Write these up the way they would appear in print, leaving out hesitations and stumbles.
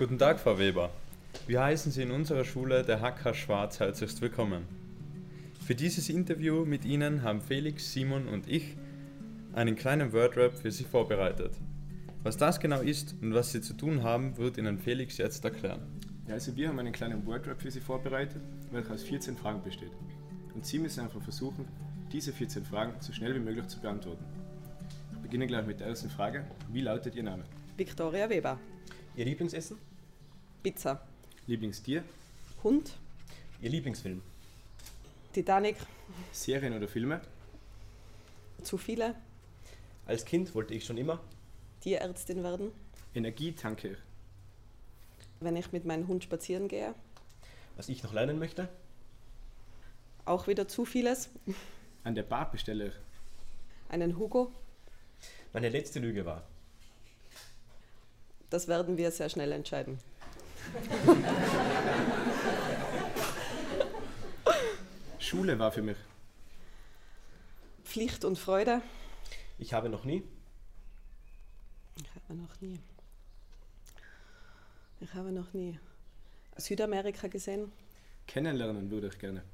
Guten Tag, Frau Weber. Wir heißen Sie in unserer Schule, der HK Schwarz, herzlichst willkommen. Für dieses Interview mit Ihnen haben Felix, Simon und ich einen kleinen Wordrap für Sie vorbereitet. Was das genau ist und was Sie zu tun haben, wird Ihnen Felix jetzt erklären. Ja, also wir haben einen kleinen Wordrap für Sie vorbereitet, welcher aus 14 Fragen besteht. Und Sie müssen einfach versuchen, diese 14 Fragen so schnell wie möglich zu beantworten. Ich beginne gleich mit der ersten Frage. Wie lautet Ihr Name? Viktoria Weber. Ihr Lieblingsessen? Pizza. Lieblingstier? Hund. Ihr Lieblingsfilm? Titanic. Serien oder Filme? Zu viele. Als Kind wollte ich schon immer Tierärztin werden. Energie tanke ich. Wenn ich mit meinem Hund spazieren gehe. was ich noch lernen möchte. Auch wieder zu vieles. An der Bar bestelle ich. Einen Hugo. Meine letzte Lüge war. Das werden wir sehr schnell entscheiden. Schule war für mich. Pflicht und Freude. Ich habe noch nie. Ich habe noch nie Südamerika gesehen. Kennenlernen würde ich gerne.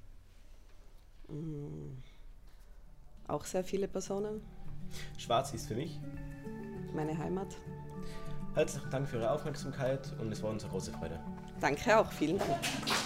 Auch sehr viele Personen. Schwarz ist für mich. Meine Heimat. Herzlichen Dank für Ihre Aufmerksamkeit und es war uns eine große Freude. Danke auch. Vielen Dank.